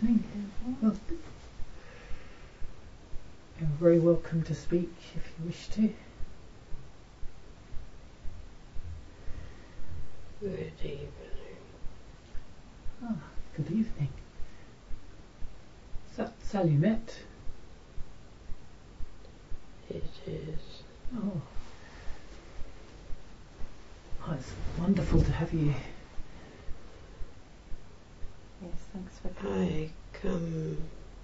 evening. Well, you're very welcome to speak if you wish to. Good evening. Ah, good evening. Is that Salumet? It is. Oh. Oh, it's wonderful to have you. Yes, thanks for coming. I come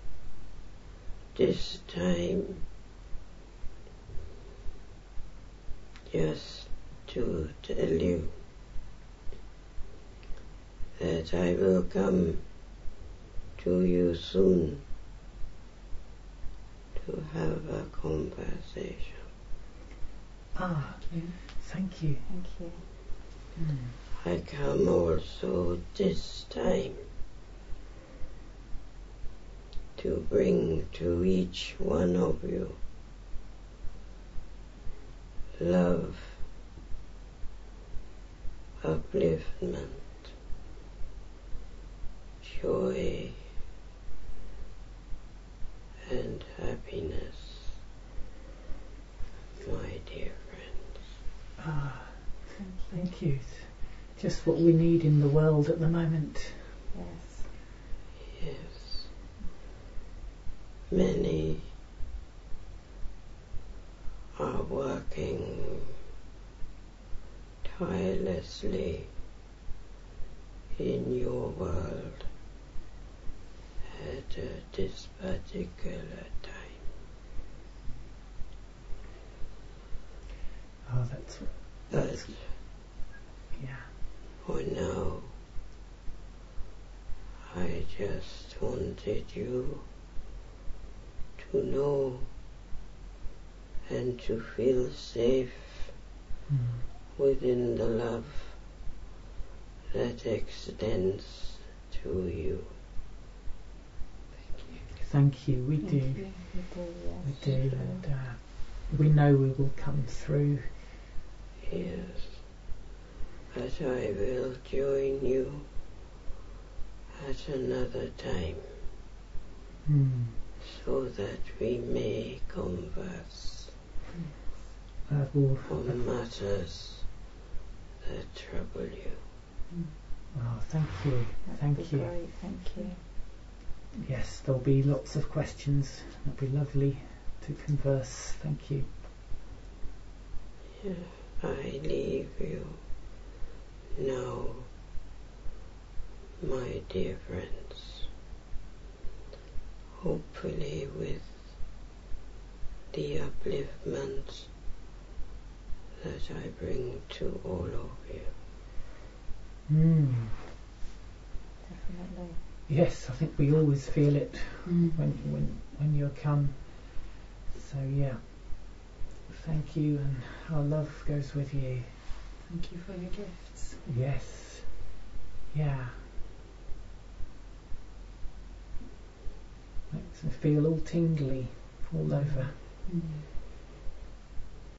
this time just to tell you that I will come to you soon to have a conversation. Ah, thank you. Thank you. I come also this time to bring to each one of you love, upliftment, joy, and happiness, my dear friends. Ah, thank you. It's just what we need in the world at the moment. Yes. Yes. Many are working tirelessly in your world at this particular time. Oh, that's But yeah. for now, I just wanted you to know and to feel safe within the love that extends to you. Thank you. We do. Thank you. We do, yes. We do, and we know we will come through. Yes, but I will join you at another time so that we may converse on matters that trouble you. Oh, thank you. That'd be great, thank you. Yes, there'll be lots of questions. It'll be lovely to converse. Thank you. Yeah, I leave you now, my dear friends, hopefully with the upliftment that I bring to all of you. Definitely. Yes, I think we always feel it when you come. So yeah, thank you, and our love goes with you. Thank you for your gifts. Yes, yeah. Makes me feel all tingly all over.